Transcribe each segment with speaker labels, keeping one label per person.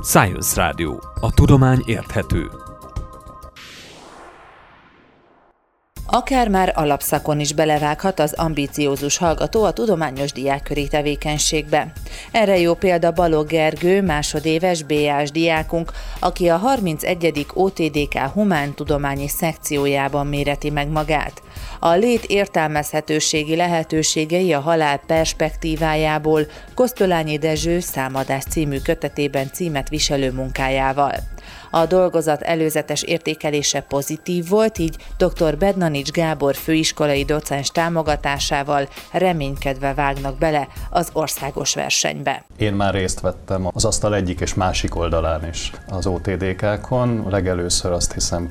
Speaker 1: Science Radio. A tudomány érthető.
Speaker 2: Akár már alapszakon is belevághat az ambiciózus hallgató a tudományos diákköri tevékenységbe. Erre jó példa Balogh Gergő, másodéves BA-s diákunk, aki a 31. OTDK humántudományi szekciójában méreti meg magát. A lét értelmezhetőségi lehetőségei a halál perspektívájából Kosztolányi Dezső Számadás című kötetében címet viselő munkájával. A dolgozat előzetes értékelése pozitív volt, így dr. Bednanics Gábor főiskolai docens támogatásával reménykedve vágnak bele az országos versenybe.
Speaker 3: Én már részt vettem az asztal egyik és másik oldalán is az OTDK-kon, legelőször azt hiszem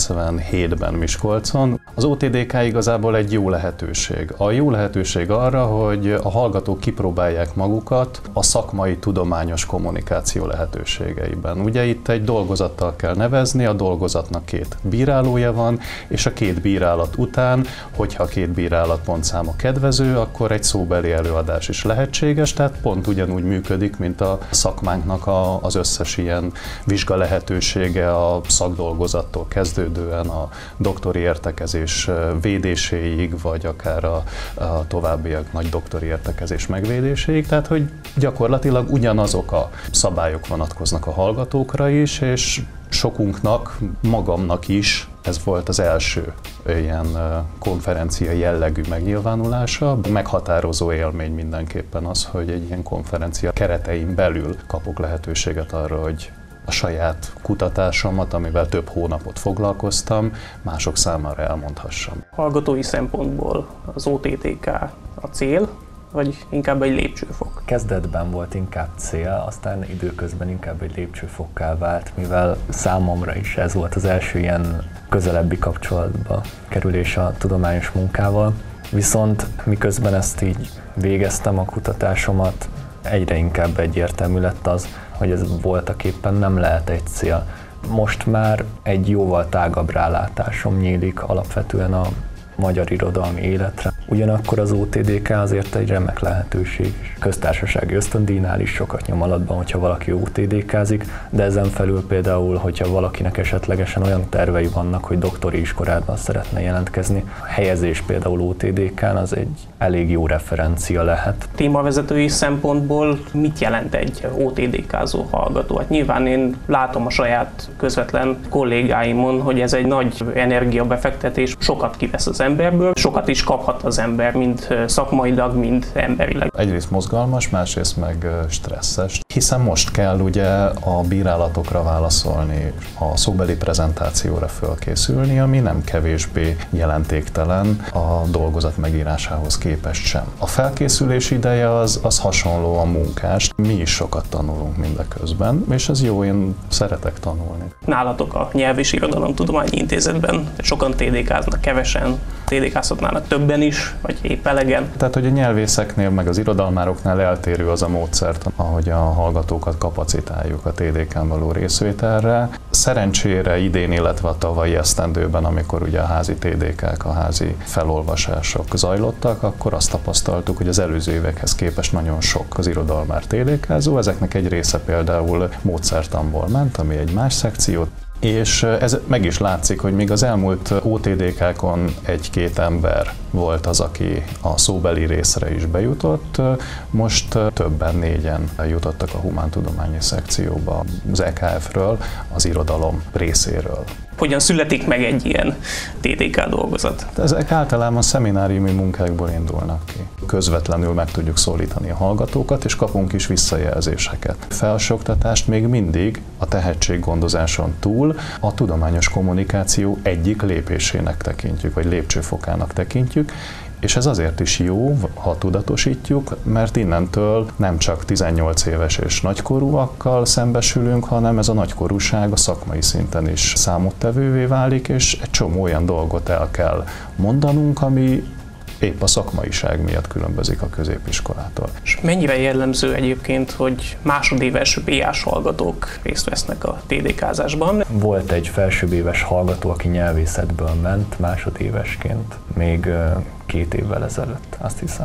Speaker 3: 97-ben Miskolcon. Az OTDK igazából egy jó lehetőség. A jó lehetőség arra, hogy a hallgatók kipróbálják magukat a szakmai tudományos kommunikáció lehetőségeiben. Ugye itt egy dolgozattal kell nevezni, a dolgozatnak 2 bírálója van, és a 2 bírálat után, hogyha a 2 bírálat pontszáma kedvező, akkor egy szóbeli előadás is lehetséges, tehát pont ugyanúgy működik, mint a szakmánknak az összes ilyen vizsga lehetősége a szakdolgozattól kezdődően a doktori értekezés védéséig, vagy akár a továbbiak nagy doktori értekezés megvédéséig, tehát hogy gyakorlatilag ugyanazok a szabályok vonatkoznak a hallgatókra is, és sokunknak, magamnak is ez volt az első ilyen konferencia jellegű megnyilvánulása. Meghatározó élmény mindenképpen az, hogy egy ilyen konferencia keretein belül kapok lehetőséget arra, hogy a saját kutatásomat, amivel több hónapot foglalkoztam, mások számára elmondhassam.
Speaker 4: Hallgatói szempontból az OTDK a cél, vagy inkább egy lépcsőfok?
Speaker 5: Kezdetben volt inkább cél, aztán időközben inkább egy lépcsőfokká vált, mivel számomra is ez volt az első ilyen közelebbi kapcsolatba kerülés a tudományos munkával. Viszont miközben ezt így végeztem a kutatásomat, egyre inkább egyértelmű lett az, hogy ez voltaképpen nem lehet egy cél. Most már egy jóval tágabb rálátásom nyílik alapvetően a magyar irodalmi életre. Ugyanakkor az OTDK azért egy remek lehetőség. Köztársasági ösztöndíjnál is sokat nyom alatban, hogyha valaki OTDK-zik, de ezen felül például, hogyha valakinek esetlegesen olyan tervei vannak, hogy doktori iskolában szeretne jelentkezni, a helyezés például OTDK-n az egy elég jó referencia lehet.
Speaker 4: Témavezetői szempontból mit jelent egy OTDK-zó hallgató? Hát nyilván én látom a saját közvetlen kollégáimon, hogy ez egy nagy energiabefektetés, sokat kivesz az emberből, sokat is kaphat az ember, mind szakmailag, mind emberileg.
Speaker 3: Egyrészt mozgalmas, másrészt meg stresszes, hiszen most kell ugye a bírálatokra válaszolni, a szóbeli prezentációra fölkészülni, ami nem kevésbé jelentéktelen a dolgozat megírásához képest sem. A felkészülés ideje az hasonlóan munkás. Mi is sokat tanulunk mindeközben, és ez jó, én szeretek tanulni.
Speaker 4: Nálatok a Nyelv és Irodalomtudományi Intézetben sokan TDK-znak, kevesen TDK-zhatnának többen is, vagy épp elegen.
Speaker 3: Tehát, hogy a nyelvészeknél, meg az irodalmároknál eltérő az a módszert, ahogy a hallgatókat kapacitáljuk a TDK-n való részvételre. Szerencsére idén, illetve a tavalyi esztendőben, amikor ugye a házi TDK-k, a házi felolvasások zajlottak, akkor azt tapasztaltuk, hogy az előző évekhez képest nagyon sok az irodalmár TDK-zó. Ezeknek egy része például módszertanból ment, ami egy más szekció. És ez meg is látszik, hogy még az elmúlt OTDK-kon 1-2 ember volt az, aki a szóbeli részre is bejutott, most többen, 4-en jutottak a humántudományi szekcióba az EKF-ről, az irodalom részéről.
Speaker 4: Hogyan születik meg egy ilyen TDK dolgozat?
Speaker 3: Ezek általában szemináriumi munkákból indulnak ki. Közvetlenül meg tudjuk szólítani a hallgatókat, és kapunk is visszajelzéseket. Felsőoktatást még mindig a tehetséggondozáson túl a tudományos kommunikáció egyik lépésének tekintjük, vagy lépcsőfokának tekintjük, és ez azért is jó, ha tudatosítjuk, mert innentől nem csak 18 éves és nagykorúakkal szembesülünk, hanem ez a nagykorúság a szakmai szinten is számottevővé válik, és egy csomó olyan dolgot el kell mondanunk, ami épp a szakmaiság miatt különbözik a középiskolától.
Speaker 4: És mennyire jellemző egyébként, hogy másodéves BA-s hallgatók részt vesznek a TDK-zásban?
Speaker 5: Volt egy felsőbbéves hallgató, aki nyelvészetből ment másodévesként, még 2 évvel ezelőtt, azt hiszem.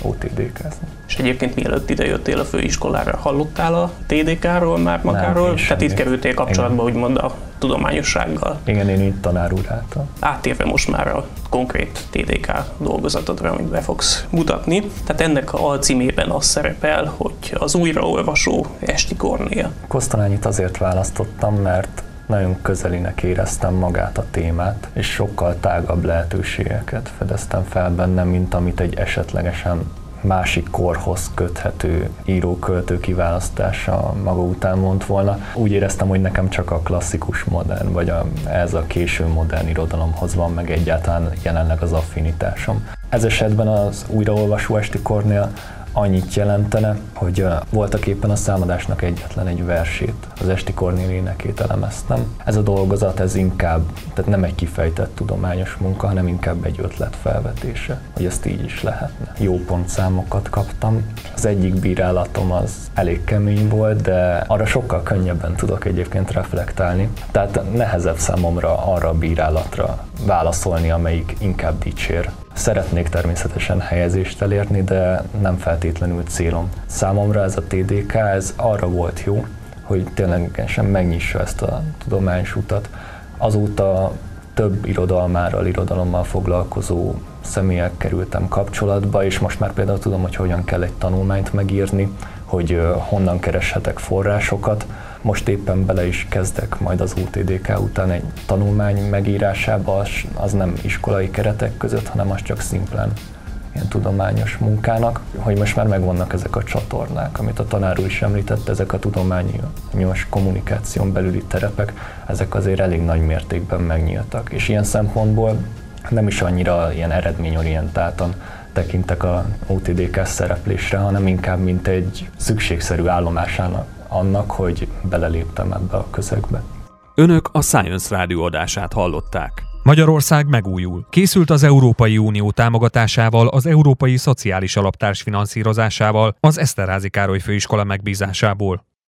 Speaker 5: OTDK-zni.
Speaker 4: És egyébként mielőtt idejöttél a főiskolára, hallottál a TDK-ról már magáról? Tehát itt kerültél kapcsolatba, úgymond a tudományossággal.
Speaker 5: Igen, én itt tanár úr álltam.
Speaker 4: Áttérve most már a konkrét TDK dolgozatodra, amit be fogsz mutatni. Tehát ennek a alcímében az szerepel, hogy az újraolvasó Esti Kornél.
Speaker 5: Kosztolányit azért választottam, mert nagyon közelinek éreztem magát a témát, és sokkal tágabb lehetőségeket fedeztem fel benne, mint amit egy esetlegesen másik korhoz köthető író-költő kiválasztása maga után mondta volna. Úgy éreztem, hogy nekem csak a klasszikus modern, vagy ez a késő modern irodalomhoz van meg egyáltalán jelenleg az affinitásom. Ez esetben az újraolvasó Esti Kornél annyit jelentene, hogy voltak éppen a számadásnak egyetlen egy versét, az Esti Kornél énekét elemeztem. Ez a dolgozat, ez inkább, tehát nem egy kifejtett tudományos munka, hanem inkább egy ötlet felvetése, hogy ezt így is lehetne. Jó pontszámokat kaptam. Az egyik bírálatom az elég kemény volt, de arra sokkal könnyebben tudok egyébként reflektálni. Tehát nehezebb számomra arra a bírálatra válaszolni, amelyik inkább dicsér. Szeretnék természetesen helyezést elérni, de nem feltétlenül célom. Számomra ez a TDK, ez arra volt jó, hogy ténylegesen megnyissa ezt a tudományos utat. Azóta több irodalommal foglalkozó személyek kerültem kapcsolatba, és most már például tudom, hogy hogyan kell egy tanulmányt megírni, hogy honnan kereshetek forrásokat. Most éppen bele is kezdek majd az OTDK után egy tanulmány megírásába, az nem iskolai keretek között, hanem az csak szimplán ilyen tudományos munkának, hogy most már megvannak ezek a csatornák, amit a tanár úr is említett, ezek a tudományos kommunikáción belüli terepek, ezek azért elég nagy mértékben megnyíltak. És ilyen szempontból nem is annyira ilyen eredményorientáltan tekintek a OTDK szereplésre, hanem inkább mint egy szükségszerű állomásának annak, hogy beleléptem ebbe a közegbe.
Speaker 1: Önök a Science Rádió adását hallották.
Speaker 6: Magyarország megújul. Készült az Európai Unió támogatásával, az Európai Szociális Alap társfinanszírozásával, az Eszterházy Károly Főiskola megbízásából.